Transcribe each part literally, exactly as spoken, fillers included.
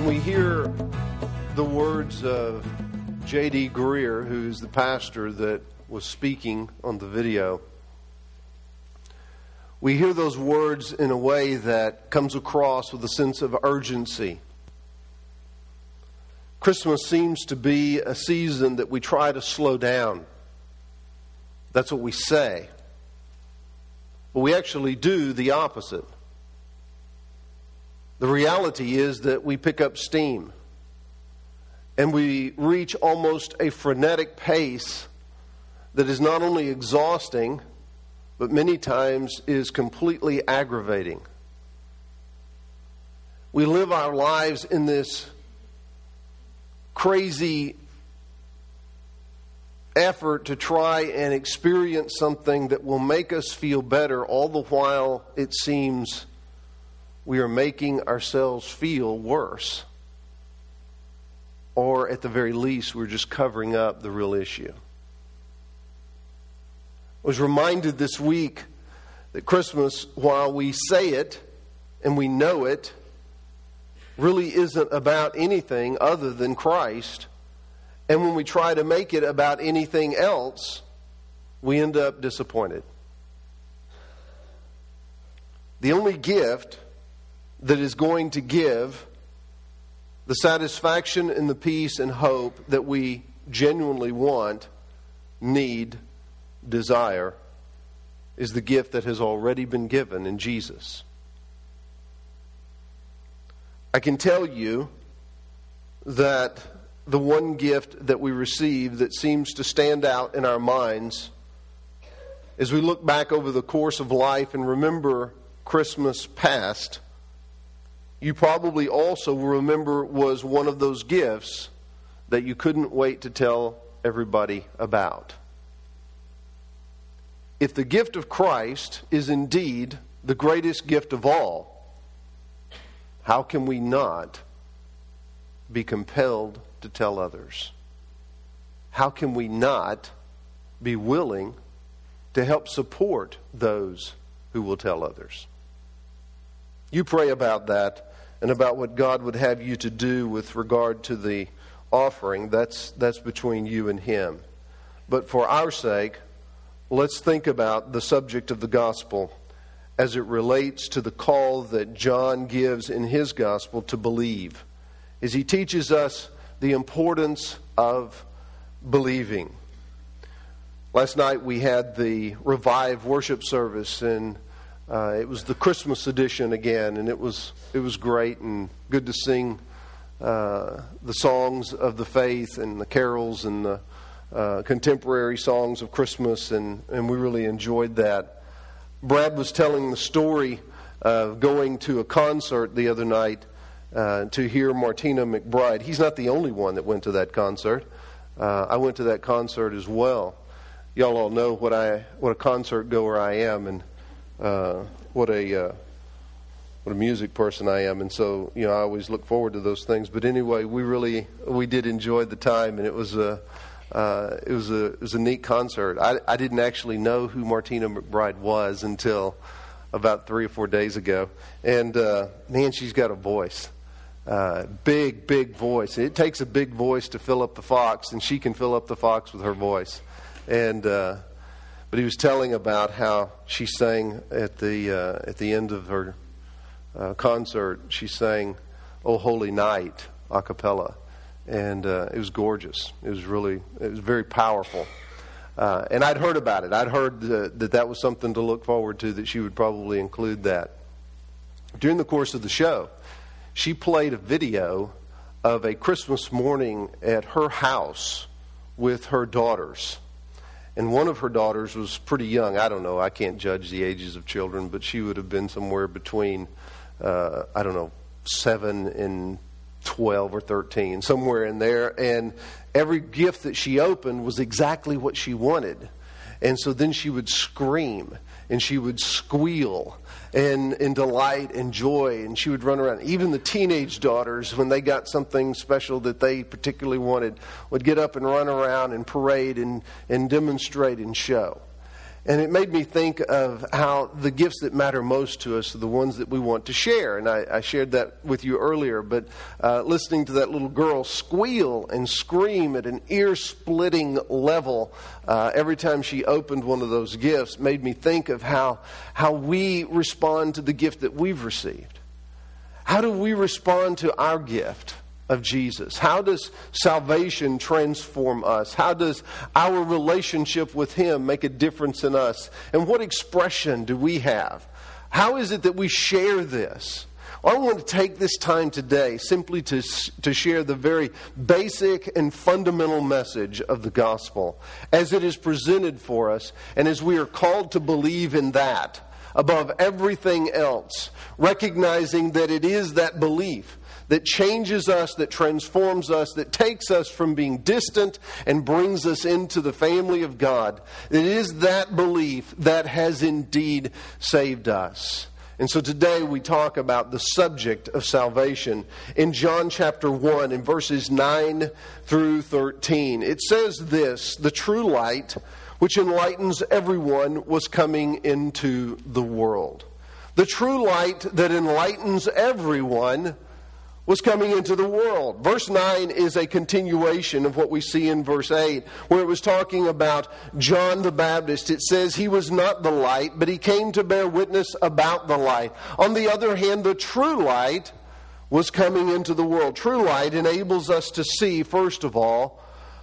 We hear the words of J D Greear, who's the pastor that was speaking on the video. We hear those words in a way that comes across with a sense of urgency. Christmas seems to be a season that we try to slow down. That's what we say. But we actually do the opposite. The reality is that we pick up steam and we reach almost a frenetic pace that is not only exhausting, but many times is completely aggravating. We live our lives in this crazy effort to try and experience something that will make us feel better, all the while it seems we are making ourselves feel worse. Or at the very least, we're just covering up the real issue. I was reminded this week that Christmas, while we say it and we know it, really isn't about anything other than Christ. And when we try to make it about anything else, we end up disappointed. The only gift that is going to give the satisfaction and the peace and hope that we genuinely want, need, desire, is the gift that has already been given in Jesus. I can tell you that the one gift that we receive that seems to stand out in our minds as we look back over the course of life and remember Christmas past, you probably also will remember was one of those gifts that you couldn't wait to tell everybody about. If the gift of Christ is indeed the greatest gift of all, how can we not be compelled to tell others? How can we not be willing to help support those who will tell others? You pray about that and about what God would have you to do with regard to the offering. That's, that's between you and Him. But for our sake, let's think about the subject of the gospel as it relates to the call that John gives in his gospel to believe, as he teaches us the importance of believing. Last night we had the Revive worship service, and uh, it was the Christmas edition again, and it was it was great and good to sing uh, the songs of the faith and the carols and the uh, contemporary songs of Christmas, and, and we really enjoyed that. Brad was telling the story of going to a concert the other night uh, to hear Martina McBride. He's not the only one that went to that concert. Uh, I went to that concert as well. Y'all all know what I what a concert goer I am, and uh, what a uh, what a music person I am, and so you know I always look forward to those things. But anyway, we really we did enjoy the time, and it was a uh, it was a it was a neat concert. I I didn't actually know who Martina McBride was until about three or four days ago, and uh, man, she's got a voice. Uh, big, big voice. It takes a big voice to fill up the Fox, and she can fill up the Fox with her voice. And uh, but he was telling about how she sang at the uh, at the end of her uh, concert. She sang "Oh Holy Night" a cappella, and uh, it was gorgeous. It was really it was very powerful. Uh, and I'd heard about it. I'd heard uh, that that was something to look forward to. That she would probably include that during the course of the show. She played a video of a Christmas morning at her house with her daughters. And one of her daughters was pretty young. I don't know. I can't judge the ages of children, but she would have been somewhere between, uh, I don't know, seven and twelve or thirteen, somewhere in there. And every gift that she opened was exactly what she wanted. And so then she would scream and she would squeal and in delight and joy, and she would run around. Even the teenage daughters, when they got something special that they particularly wanted, would get up and run around and parade and, and demonstrate and show. And it made me think of how the gifts that matter most to us are the ones that we want to share. And I, I shared that with you earlier. But uh, listening to that little girl squeal and scream at an ear-splitting level uh, every time she opened one of those gifts made me think of how, how we respond to the gift that we've received. How do we respond to our gift of Jesus? How does salvation transform us? How does our relationship with Him make a difference in us? And what expression do we have? How is it that we share this? Well, I want to take this time today simply to, to share the very basic and fundamental message of the gospel as it is presented for us and as we are called to believe in that above everything else, recognizing that it is that belief that changes us, that transforms us, that takes us from being distant and brings us into the family of God. It is that belief that has indeed saved us. And so today we talk about the subject of salvation. In John chapter one, in verses nine through thirteen, it says this: "The true light, which enlightens everyone, was coming into the world." The true light that enlightens everyone was coming into the world. Verse nine is a continuation of what we see in verse eight, where it was talking about John the Baptist. It says he was not the light, but he came to bear witness about the light. On the other hand, the true light was coming into the world. True light enables us to see, first of all,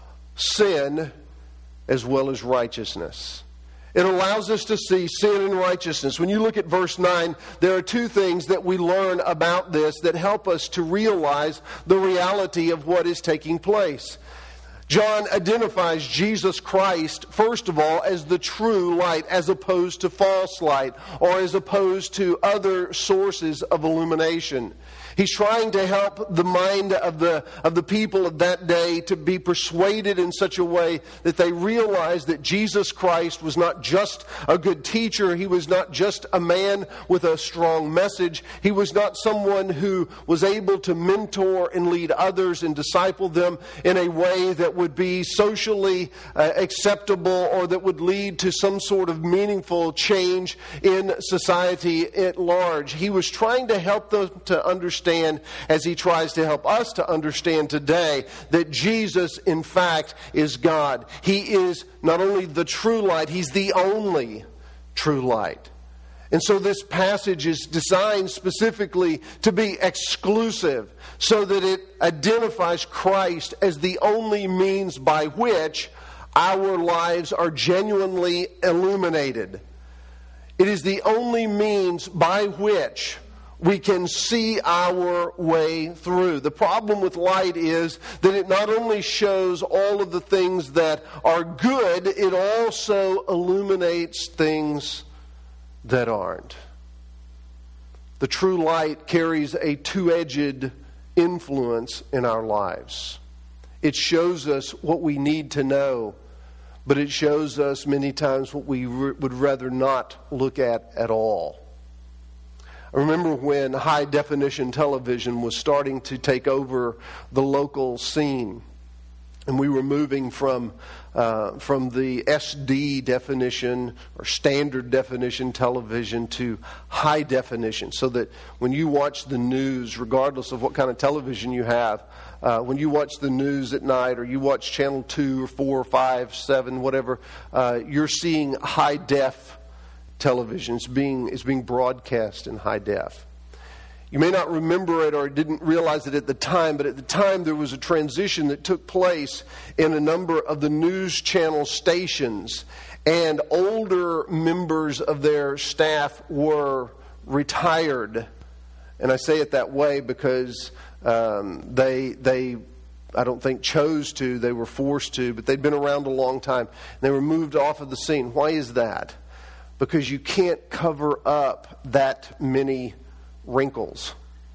sin as well as righteousness. It allows us to see sin and righteousness. When you look at verse nine, there are two things that we learn about this that help us to realize the reality of what is taking place. John identifies Jesus Christ, first of all, as the true light, as opposed to false light, or as opposed to other sources of illumination. He's trying to help the mind of the of the people of that day to be persuaded in such a way that they realize that Jesus Christ was not just a good teacher. He was not just a man with a strong message. He was not someone who was able to mentor and lead others and disciple them in a way that would be socially uh, acceptable or that would lead to some sort of meaningful change in society at large. He was trying to help them to understand, as he tries to help us to understand today, that Jesus, in fact, is God. He is not only the true light, He's the only true light. And so this passage is designed specifically to be exclusive, so that it identifies Christ as the only means by which our lives are genuinely illuminated. It is the only means by which we can see our way through. The problem with light is that it not only shows all of the things that are good, it also illuminates things that aren't. The true light carries a two-edged influence in our lives. It shows us what we need to know, but it shows us many times what we re- would rather not look at at all. I remember when high-definition television was starting to take over the local scene, and we were moving from uh, from the S D definition or standard definition television to high definition, so that when you watch the news, regardless of what kind of television you have, uh, when you watch the news at night or you watch channel two or four or five, seven, whatever, uh, you're seeing high def television is being is being broadcast in high def. You may not remember it or didn't realize it at the time, but at the time there was a transition that took place in a number of the news channel stations, and older members of their staff were retired. And I say it that way because um, they they I don't think chose to, they were forced to, but they'd been around a long time. They were moved off of the scene. Why is that? Because you can't cover up that many wrinkles.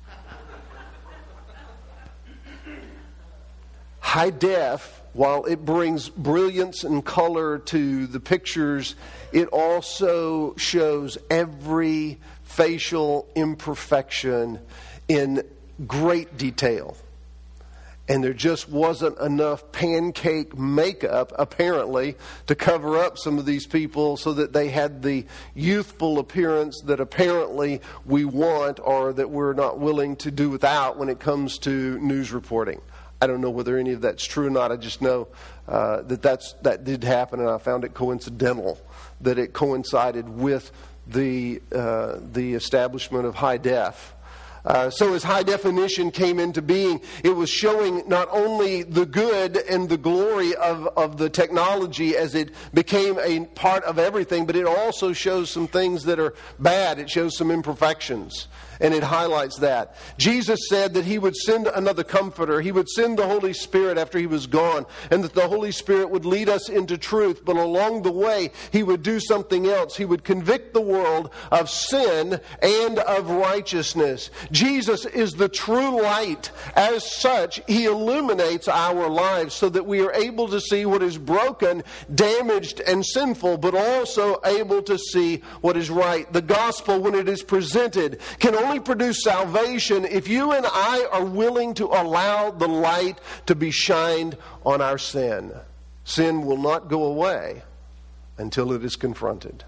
High def, while it brings brilliance and color to the pictures, it also shows every facial imperfection in great detail. And there just wasn't enough pancake makeup, apparently, to cover up some of these people so that they had the youthful appearance that apparently we want or that we're not willing to do without when it comes to news reporting. I don't know whether any of that's true or not. I just know uh, that that's, that did happen, and I found it coincidental that it coincided with the uh, the establishment of high def. Uh, so as high definition came into being, it was showing not only the good and the glory of, of the technology as it became a part of everything, but it also shows some things that are bad. It shows some imperfections, and it highlights that. Jesus said that He would send another comforter. He would send the Holy Spirit after He was gone, and that the Holy Spirit would lead us into truth. But along the way, He would do something else. He would convict the world of sin and of righteousness. Jesus is the true light. As such, He illuminates our lives so that we are able to see what is broken, damaged, and sinful, but also able to see what is right. The gospel, when it is presented, can only produce salvation if you and I are willing to allow the light to be shined on our sin. Sin will not go away until it is confronted.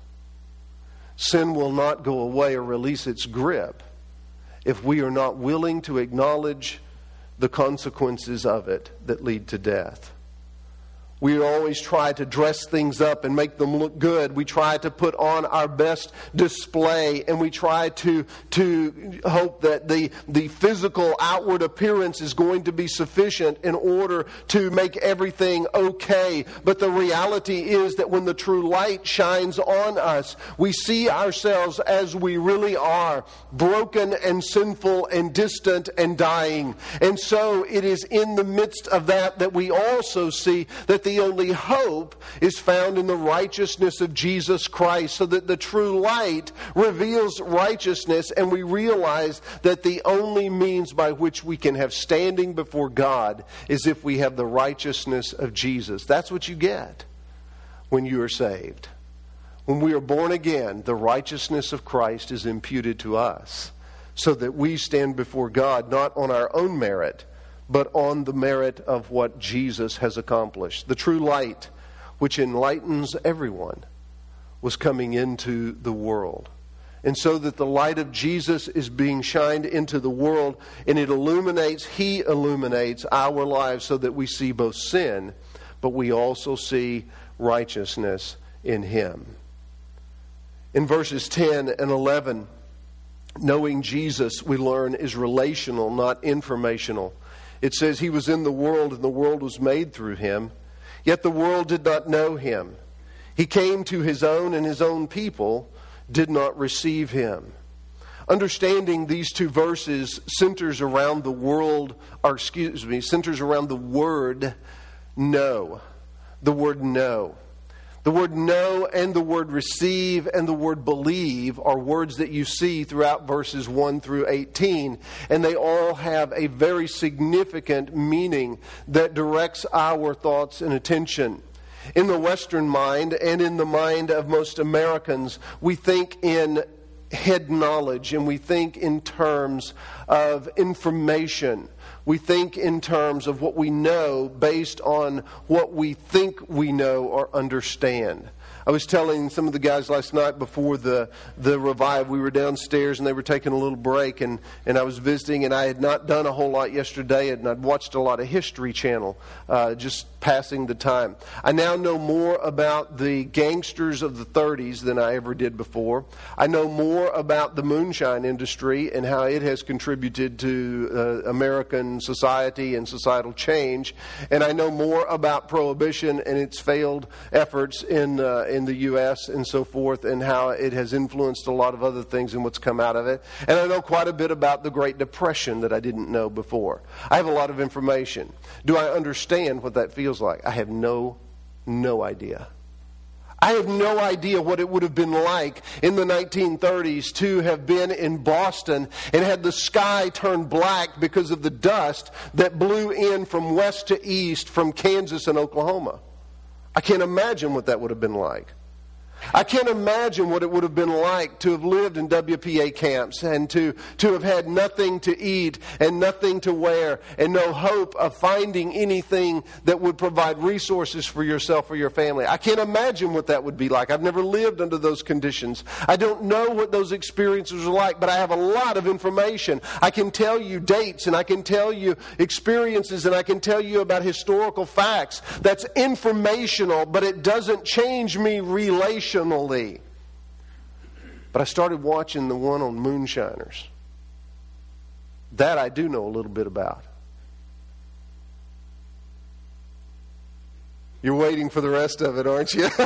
Sin will not go away or release its grip if we are not willing to acknowledge the consequences of it that lead to death. We always try to dress things up and make them look good. We try to put on our best display, and we try to, to hope that the, the physical outward appearance is going to be sufficient in order to make everything okay. But the reality is that when the true light shines on us, we see ourselves as we really are, broken and sinful and distant and dying. And so it is in the midst of that that we also see that the only hope is found in the righteousness of Jesus Christ, so that the true light reveals righteousness, and we realize that the only means by which we can have standing before God is if we have the righteousness of Jesus. That's what you get when you are saved. When we are born again, the righteousness of Christ is imputed to us, so that we stand before God not on our own merit, but on the merit of what Jesus has accomplished. The true light, which enlightens everyone, was coming into the world. And so that the light of Jesus is being shined into the world, and it illuminates, He illuminates our lives so that we see both sin, but we also see righteousness in Him. In verses ten and eleven, knowing Jesus, we learn, is relational, not informational. It says He was in the world, and the world was made through Him, yet the world did not know Him. He came to His own, and His own people did not receive Him. Understanding these two verses centers around the world, or excuse me, centers around the word know. The word know. The word know and the word receive and the word believe are words that you see throughout verses one through eighteen. And they all have a very significant meaning that directs our thoughts and attention. In the Western mind and in the mind of most Americans, we think in head knowledge, and we think in terms of information. We think in terms of what we know based on what we think we know or understand. I was telling some of the guys last night before the, the revive, we were downstairs and they were taking a little break, and, and I was visiting, and I had not done a whole lot yesterday, and I'd watched a lot of History Channel, uh, just passing the time. I now know more about the gangsters of the thirties than I ever did before. I know more about the moonshine industry and how it has contributed to uh, American society and societal change. And I know more about prohibition and its failed efforts in uh, in the U S and so forth, and how it has influenced a lot of other things and what's come out of it. And I know quite a bit about the Great Depression that I didn't know before. I have a lot of information. Do I understand what that feels like? I have no, no idea. I have no idea what it would have been like in the nineteen thirties to have been in Boston and had the sky turn black because of the dust that blew in from west to east from Kansas and Oklahoma. I can't imagine what that would have been like. I can't imagine what it would have been like to have lived in W P A camps and to, to have had nothing to eat and nothing to wear and no hope of finding anything that would provide resources for yourself or your family. I can't imagine what that would be like. I've never lived under those conditions. I don't know what those experiences are like, but I have a lot of information. I can tell you dates and I can tell you experiences and I can tell you about historical facts. That's informational, but it doesn't change me relationally. But I started watching the one on moonshiners. That I do know a little bit about. You're waiting for the rest of it, aren't you?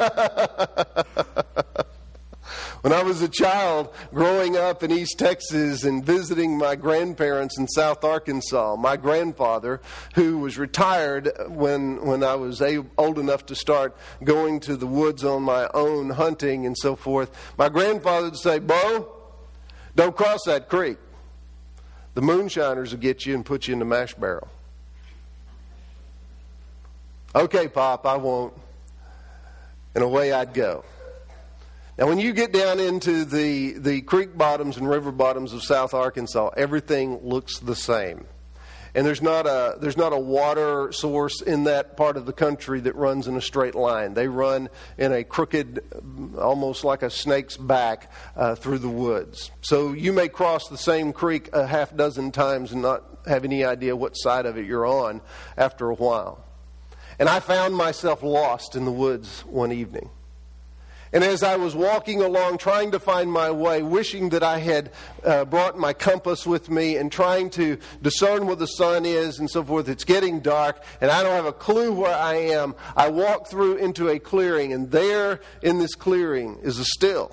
When I was a child growing up in East Texas and visiting my grandparents in South Arkansas, my grandfather, who was retired when when I was a, old enough to start going to the woods on my own, hunting and so forth, my grandfather would say, "Bo, don't cross that creek. The moonshiners will get you and put you in the mash barrel." "Okay, Pop, I won't." And away I'd go. Now, when you get down into the, the creek bottoms and river bottoms of South Arkansas, everything looks the same. And there's not a there's not a water source in that part of the country that runs in a straight line. They run in a crooked, almost like a snake's back, uh, through the woods. So you may cross the same creek a half dozen times and not have any idea what side of it you're on after a while. And I found myself lost in the woods one evening. And as I was walking along, trying to find my way, wishing that I had uh, brought my compass with me and trying to discern where the sun is and so forth, it's getting dark and I don't have a clue where I am. I walk through into a clearing, and there in this clearing is a still.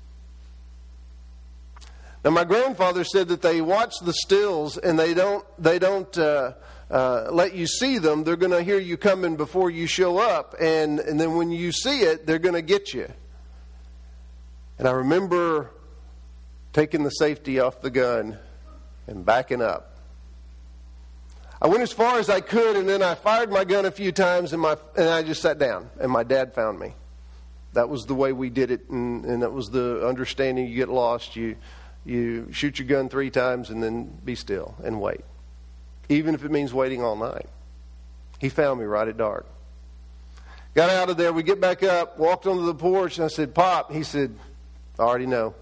Now, my grandfather said that they watch the stills and they don't they don't uh, uh, let you see them. They're going to hear you coming before you show up, and, and then when you see it, they're going to get you. And I remember taking the safety off the gun and backing up. I went as far as I could, and then I fired my gun a few times, and my and I just sat down, and my dad found me. That was the way we did it, and, and that was the understanding. You get lost, you you shoot your gun three times, and then be still and wait, even if it means waiting all night. He found me right at dark. Got out of there, we get back up, walked onto the porch, and I said, "Pop," he said, "I already know."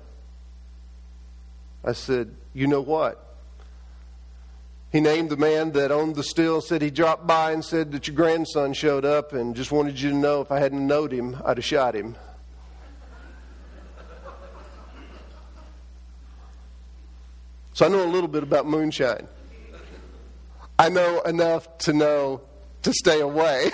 I said, "You know what?" He named the man that owned the still, said he dropped by and said that your grandson showed up and just wanted you to know if I hadn't knowed him, I'd have shot him. So I know a little bit about moonshine. I know enough to know to stay away.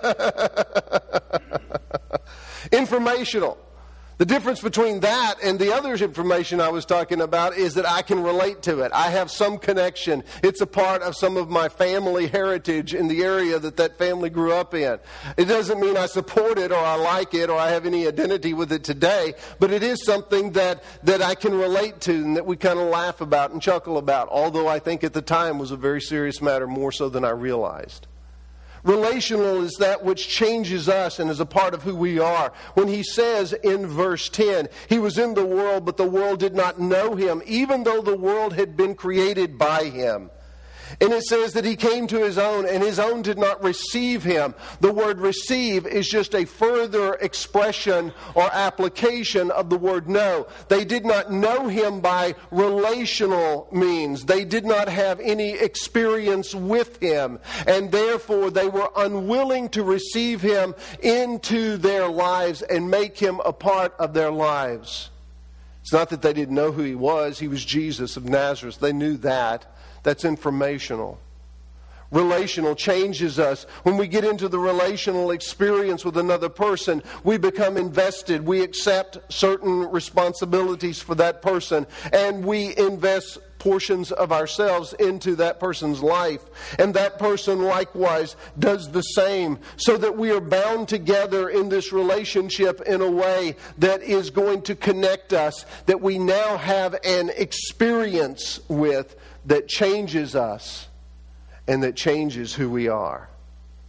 Informational. The difference between that and the other information I was talking about is that I can relate to it. I have some connection. It's a part of some of my family heritage in the area that that family grew up in. It doesn't mean I support it or I like it or I have any identity with it today, but it is something that, that I can relate to and that we kind of laugh about and chuckle about, although I think at the time was a very serious matter, more so than I realized. Relational is that which changes us and is a part of who we are. When he says in verse ten, he was in the world, but the world did not know him, even though the world had been created by him. And it says that he came to his own, and his own did not receive him. The word receive is just a further expression or application of the word know. They did not know him by relational means. They did not have any experience with him. And therefore, they were unwilling to receive him into their lives and make him a part of their lives. It's not that they didn't know who he was. He was Jesus of Nazareth. They knew that. That's informational. Relational changes us. When we get into the relational experience with another person, we become invested. We accept certain responsibilities for that person, and we invest portions of ourselves into that person's life. And that person likewise does the same, so that we are bound together in this relationship in a way that is going to connect us, that we now have an experience with that changes us and that changes who we are.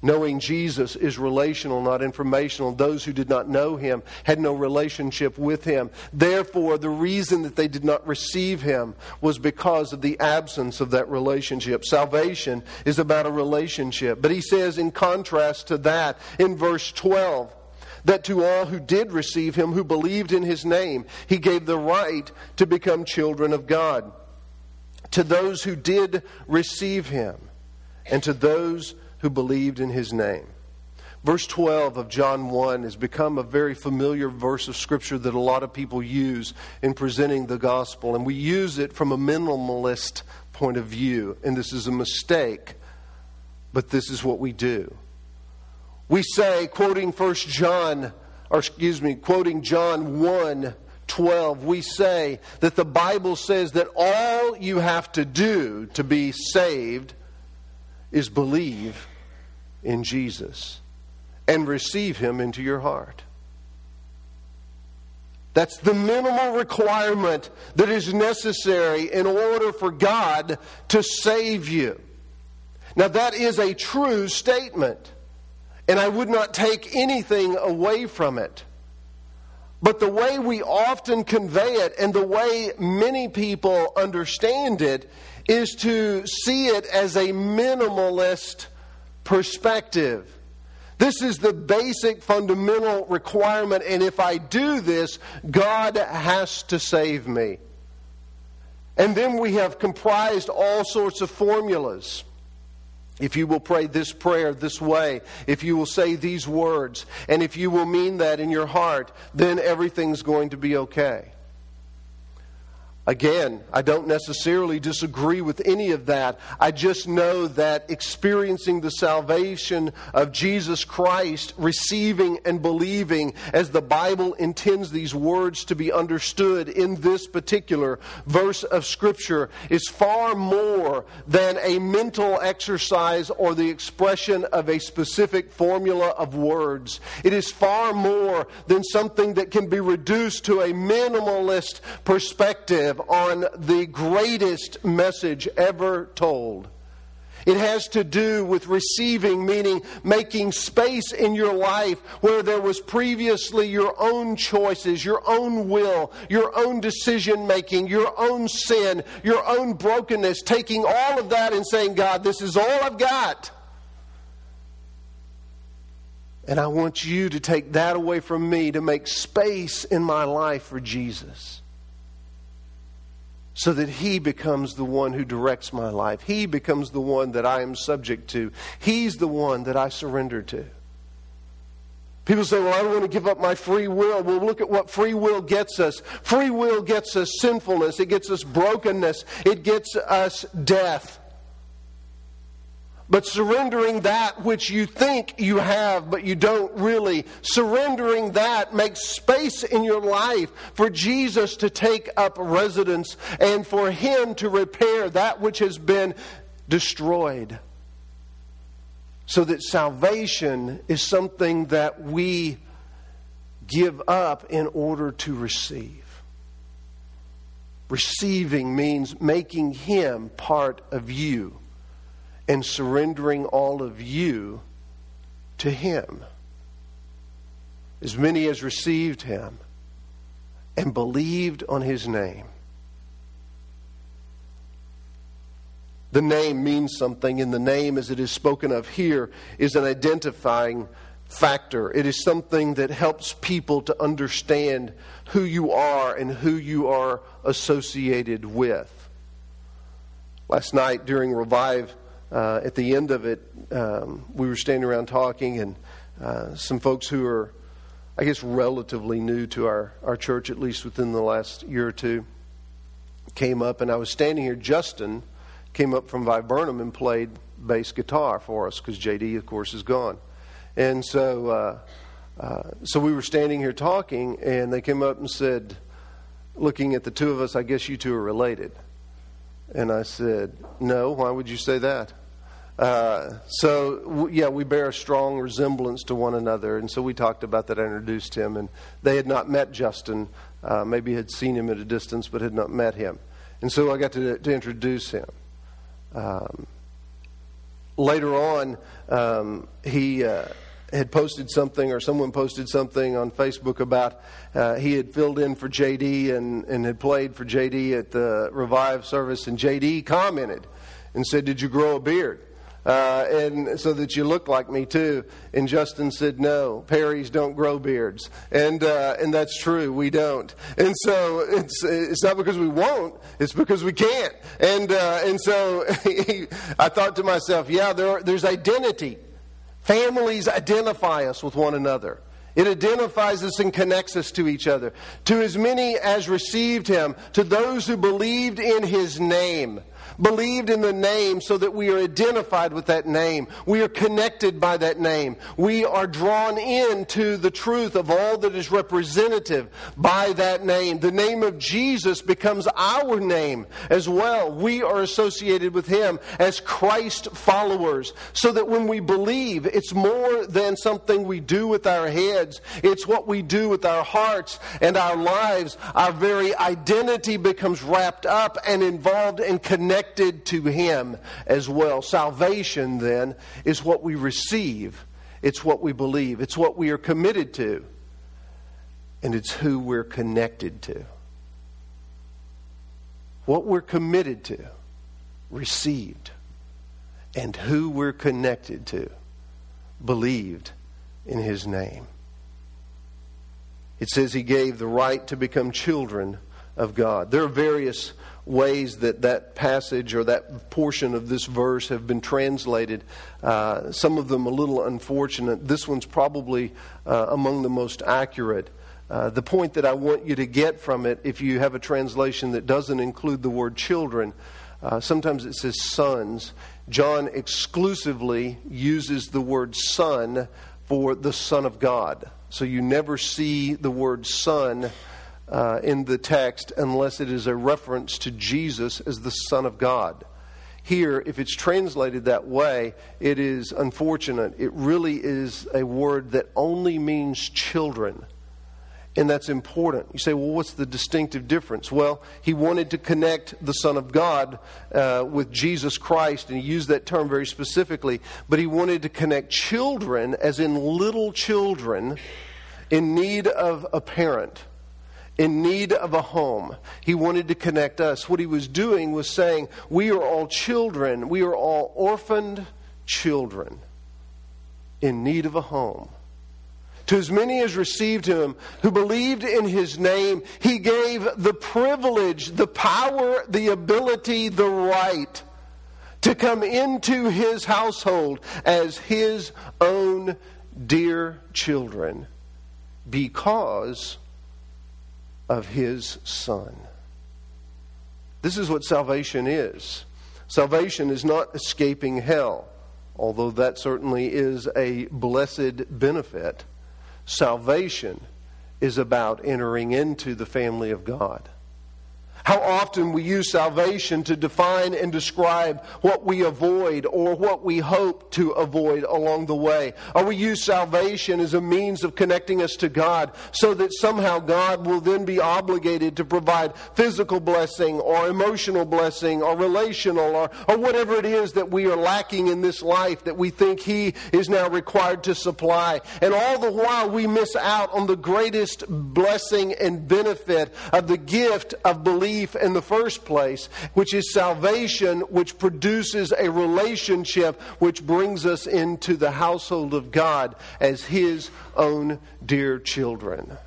Knowing Jesus is relational, not informational. Those who did not know Him had no relationship with Him. Therefore, the reason that they did not receive Him was because of the absence of that relationship. Salvation is about a relationship. But He says, in contrast to that, in verse twelve, that to all who did receive Him, who believed in His name, He gave the right to become children of God. To those who did receive Him, and to those who believed in His name. Verse twelve of John one has become a very familiar verse of Scripture that a lot of people use in presenting the gospel. And we use it from a minimalist point of view. And this is a mistake, but this is what we do. We say, quoting First John, or excuse me, quoting John one twelve, we say that the Bible says that all you have to do to be saved is believe in Jesus and receive Him into your heart. That's the minimal requirement that is necessary in order for God to save you. Now, that is a true statement, and I would not take anything away from it. But the way we often convey it, and the way many people understand it, is to see it as a minimalist perspective. This is the basic fundamental requirement, and if I do this, God has to save me. And then we have comprised all sorts of formulas. If you will pray this prayer this way, if you will say these words, and if you will mean that in your heart, then everything's going to be okay. Again, I don't necessarily disagree with any of that. I just know that experiencing the salvation of Jesus Christ, receiving and believing as the Bible intends these words to be understood in this particular verse of Scripture, is far more than a mental exercise or the expression of a specific formula of words. It is far more than something that can be reduced to a minimalist perspective on the greatest message ever told. It has to do with receiving, meaning making space in your life where there was previously your own choices, your own will, your own decision making, your own sin, your own brokenness, taking all of that and saying, God, this is all I've got. And I want you to take that away from me to make space in my life for Jesus. So that He becomes the one who directs my life. He becomes the one that I am subject to. He's the one that I surrender to. People say, well, I don't want to give up my free will. Well, look at what free will gets us. Free will gets us sinfulness. It gets us brokenness. It gets us death. But surrendering that which you think you have, but you don't really, surrendering that makes space in your life for Jesus to take up residence and for Him to repair that which has been destroyed. So that salvation is something that we give up in order to receive. Receiving means making Him part of you. And surrendering all of you to Him. As many as received Him and believed on His name. The name means something, and the name as it is spoken of here is an identifying factor. It is something that helps people to understand who you are and who you are associated with. Last night during Revive, Uh, at the end of it, um, we were standing around talking, and uh, some folks who are, I guess, relatively new to our, our church, at least within the last year or two, came up, and I was standing here. Justin came up from Viburnum and played bass guitar for us, because J D, of course, is gone. And so, uh, uh, so we were standing here talking, and they came up and said, looking at the two of us, I guess you two are related. And I said, no, why would you say that? Uh, so, w- yeah, we bear a strong resemblance to one another. And so we talked about that. I introduced him. And they had not met Justin. Uh, maybe had seen him at a distance, but had not met him. And so I got to, to introduce him. Um, later on, um, he uh, had posted something, or someone posted something on Facebook about uh, he had filled in for J D and, and had played for J D at the Revive service, and J D commented and said, "Did you grow a beard? Uh, and so that you look like me too." And Justin said, "No, Perrys don't grow beards," and uh, and that's true, we don't. And so it's it's not because we won't; it's because we can't. And uh, and so I thought to myself, yeah, there there's identity. Families identify us with one another. It identifies us and connects us to each other. To as many as received him, to those who believed in his name. Believed in the name so that we are identified with that name. We are connected by that name. We are drawn into the truth of all that is representative by that name. The name of Jesus becomes our name as well. We are associated with him as Christ followers, so that when we believe, it's more than something we do with our heads. It's what we do with our hearts and our lives. Our very identity becomes wrapped up and involved and connected to him as well. Salvation, then, is what we receive. It's what we believe. It's what we are committed to. And it's who we're connected to. What we're committed to, received. And who we're connected to, believed in his name. It says he gave the right to become children of God. There are various ways that that passage or that portion of this verse have been translated. Uh, some of them a little unfortunate. This one's probably uh, among the most accurate. Uh, the point that I want you to get from it, if you have a translation that doesn't include the word children, uh, sometimes it says sons. John exclusively uses the word son for the Son of God. So you never see the word son Uh, in the text unless it is a reference to Jesus as the Son of God. Here, if it's translated that way, it is unfortunate. It really is a word that only means children. And that's important. You say, well, what's the distinctive difference? Well, he wanted to connect the Son of God uh, with Jesus Christ, and he used that term very specifically. But he wanted to connect children, as in little children, in need of a parent, in need of a home. He wanted to connect us. What he was doing was saying, we are all children. We are all orphaned children in need of a home. To as many as received him, who believed in his name, he gave the privilege, the power, the ability, the right to come into his household as his own dear children because of his Son. This is what salvation is. Salvation is not escaping hell, although that certainly is a blessed benefit. Salvation is about entering into the family of God. How often we use salvation to define and describe what we avoid or what we hope to avoid along the way. Or we use salvation as a means of connecting us to God so that somehow God will then be obligated to provide physical blessing or emotional blessing or relational or, or whatever it is that we are lacking in this life that we think He is now required to supply. And all the while we miss out on the greatest blessing and benefit of the gift of belief in the first place, which is salvation, which produces a relationship which brings us into the household of God as His own dear children.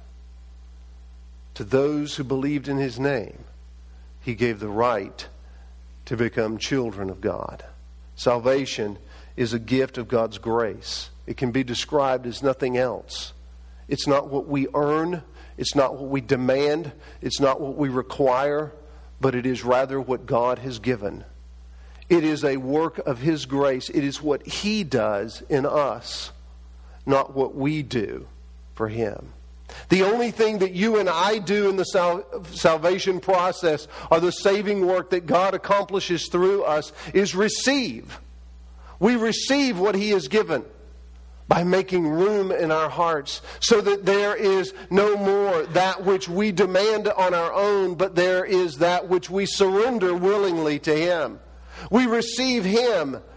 To those who believed in His name, He gave the right to become children of God. Salvation is a gift of God's grace. It can be described as nothing else. It's not what we earn. It's not what we demand. It's not what we require. But it is rather what God has given. It is a work of His grace. It is what He does in us, not what we do for Him. The only thing that you and I do in the sal- salvation process, or the saving work that God accomplishes through us, is receive. We receive what He has given by making room in our hearts so that there is no more that which we demand on our own, but there is that which we surrender willingly to Him. We receive Him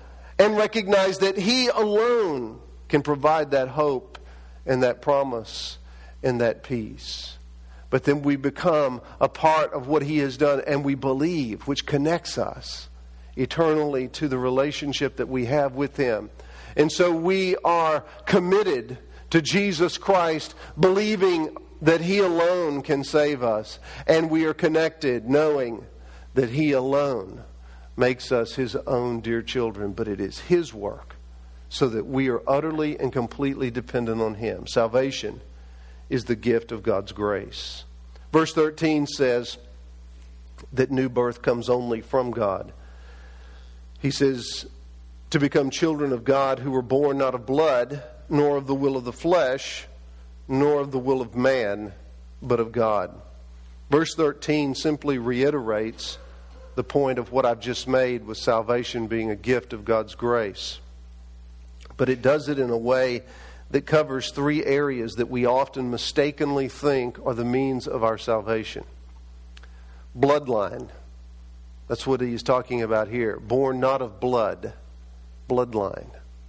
and recognize that He alone can provide that hope and that promise and that peace. But then we become a part of what He has done, and we believe, which connects us eternally to the relationship that we have with Him. And so we are committed to Jesus Christ, believing that He alone can save us. And we are connected knowing that He alone makes us His own dear children. But it is His work, so that we are utterly and completely dependent on Him. Salvation is the gift of God's grace. Verse thirteen says that new birth comes only from God. He says, to become children of God who were born not of blood, nor of the will of the flesh, nor of the will of man, but of God. Verse thirteen simply reiterates the point of what I've just made with salvation being a gift of God's grace. But it does it in a way that covers three areas that we often mistakenly think are the means of our salvation. Bloodline. That's what he's talking about here. Born not of blood. Bloodline.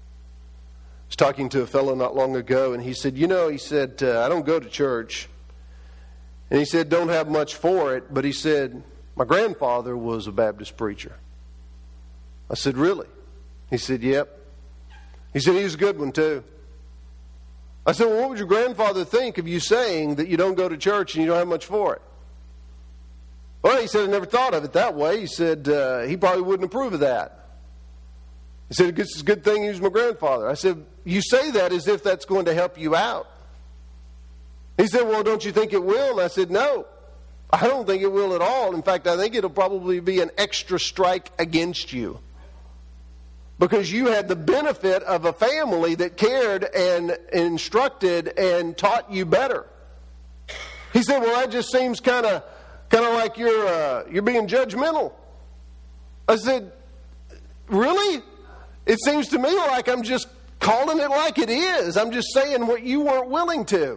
I was talking to a fellow not long ago, and he said, you know, he said, uh, I don't go to church. And he said, don't have much for it, but he said, my grandfather was a Baptist preacher. I said, really? He said, yep. He said, he was a good one too. I said, well, what would your grandfather think of you saying that you don't go to church and you don't have much for it? Well, he said, I never thought of it that way. He said, uh, he probably wouldn't approve of that. He said, it's a good thing he was my grandfather. I said, you say that as if that's going to help you out. He said, well, don't you think it will? And I said, no, I don't think it will at all. In fact, I think it'll probably be an extra strike against you. Because you had the benefit of a family that cared and instructed and taught you better. He said, well, that just seems kind of kind of like you're uh, you're being judgmental. I said, really? It seems to me like I'm just calling it like it is. I'm just saying what you weren't willing to.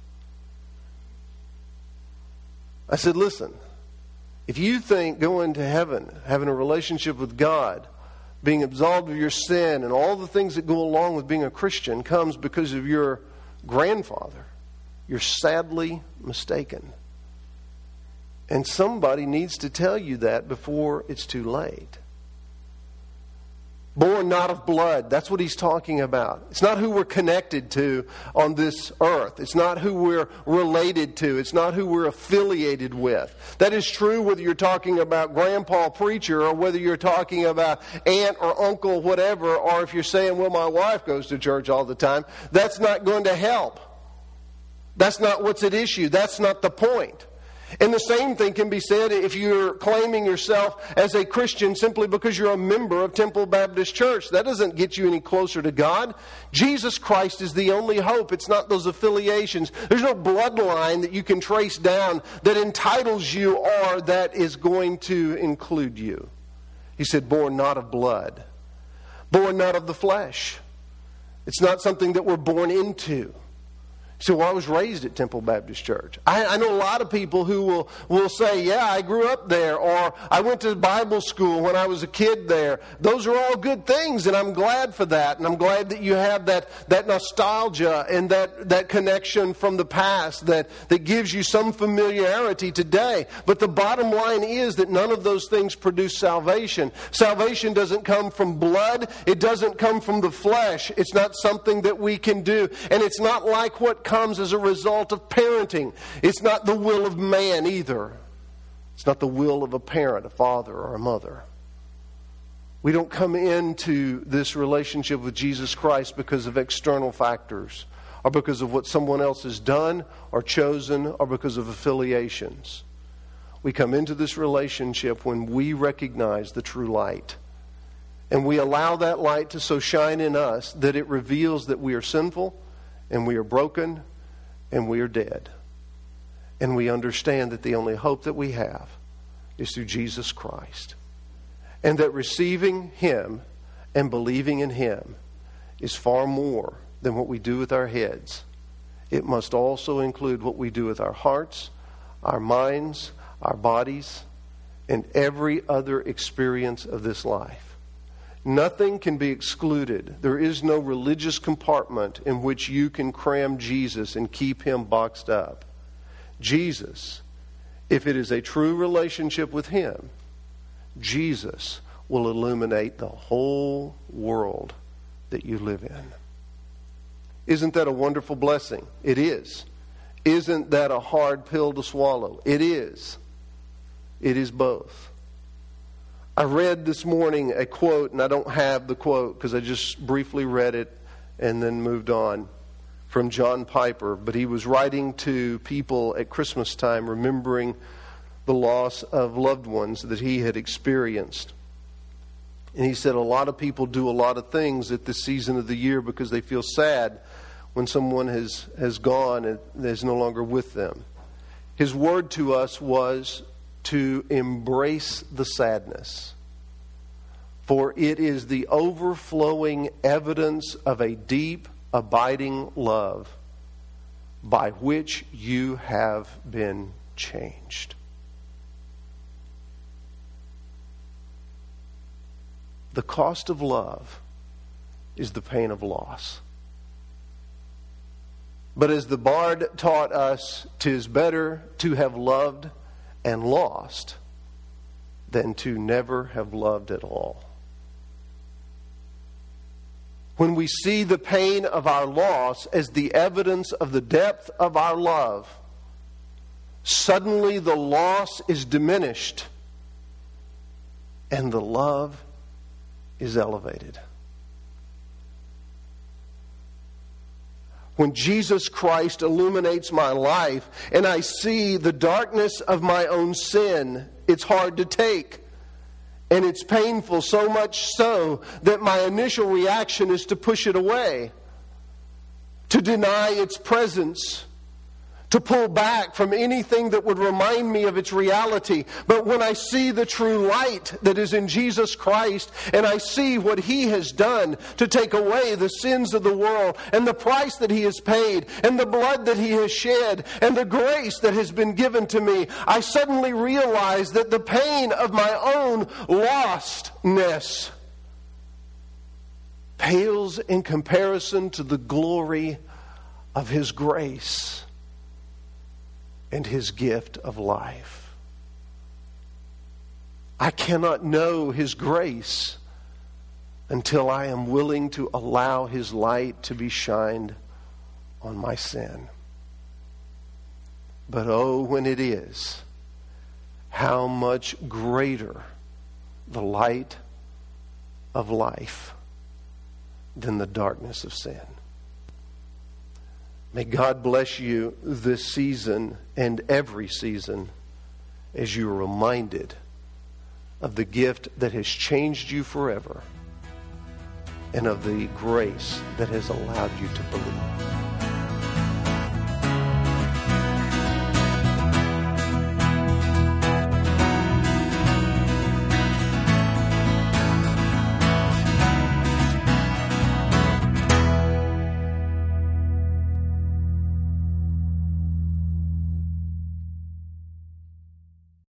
I said, listen, if you think going to heaven, having a relationship with God, being absolved of your sin and all the things that go along with being a Christian comes because of your grandfather, you're sadly mistaken. And somebody needs to tell you that before it's too late. Born not of blood. That's what he's talking about. It's not who we're connected to on this earth. It's not who we're related to. It's not who we're affiliated with. That is true whether you're talking about grandpa preacher or whether you're talking about aunt or uncle, whatever, or if you're saying, well, my wife goes to church all the time. That's not going to help. That's not what's at issue. That's not the point. And the same thing can be said if you're claiming yourself as a Christian simply because you're a member of Temple Baptist Church. That doesn't get you any closer to God. Jesus Christ is the only hope. It's not those affiliations. There's no bloodline that you can trace down that entitles you or that is going to include you. He said, born not of blood. Born not of the flesh. It's not something that we're born into. So well, I was raised at Temple Baptist Church. I, I know a lot of people who will, will say, yeah, I grew up there, or I went to Bible school when I was a kid there. Those are all good things, and I'm glad for that. And I'm glad that you have that, that nostalgia and that, that connection from the past that, that gives you some familiarity today. But the bottom line is that none of those things produce salvation. Salvation doesn't come from blood. It doesn't come from the flesh. It's not something that we can do. And it's not like what comes as a result of parenting. It's not the will of man either. It's not the will of a parent, a father, or a mother. We don't come into this relationship with Jesus Christ because of external factors, or because of what someone else has done or chosen, or because of affiliations. We come into this relationship when we recognize the true light. And we allow that light to so shine in us that it reveals that we are sinful, and we are broken, and we are dead. And we understand that the only hope that we have is through Jesus Christ. And that receiving Him and believing in Him is far more than what we do with our heads. It must also include what we do with our hearts, our minds, our bodies, and every other experience of this life. Nothing can be excluded. There is no religious compartment in which you can cram Jesus and keep him boxed up. Jesus, if it is a true relationship with him, Jesus will illuminate the whole world that you live in. Isn't that a wonderful blessing? It is. Isn't that a hard pill to swallow? It is. It is both. I read this morning a quote, and I don't have the quote because I just briefly read it and then moved on, from John Piper. But he was writing to people at Christmas time, remembering the loss of loved ones that he had experienced. And he said a lot of people do a lot of things at this season of the year because they feel sad when someone has, has gone and is no longer with them. His word to us was to embrace the sadness, for it is the overflowing evidence of a deep, abiding love by which you have been changed. The cost of love is the pain of loss. But as the bard taught us, 'tis better to have loved and lost than to never have loved at all. When we see the pain of our loss as the evidence of the depth of our love, suddenly the loss is diminished and the love is elevated. When Jesus Christ illuminates my life and I see the darkness of my own sin, it's hard to take. And it's painful, so much so that my initial reaction is to push it away, to deny its presence, to pull back from anything that would remind me of its reality. But when I see the true light that is in Jesus Christ, and I see what He has done to take away the sins of the world, and the price that He has paid, and the blood that He has shed, and the grace that has been given to me, I suddenly realize that the pain of my own lostness pales in comparison to the glory of His grace and His gift of life. I cannot know His grace until I am willing to allow His light to be shined on my sin. But oh, when it is, how much greater the light of life than the darkness of sin. May God bless you this season and every season as you are reminded of the gift that has changed you forever and of the grace that has allowed you to believe.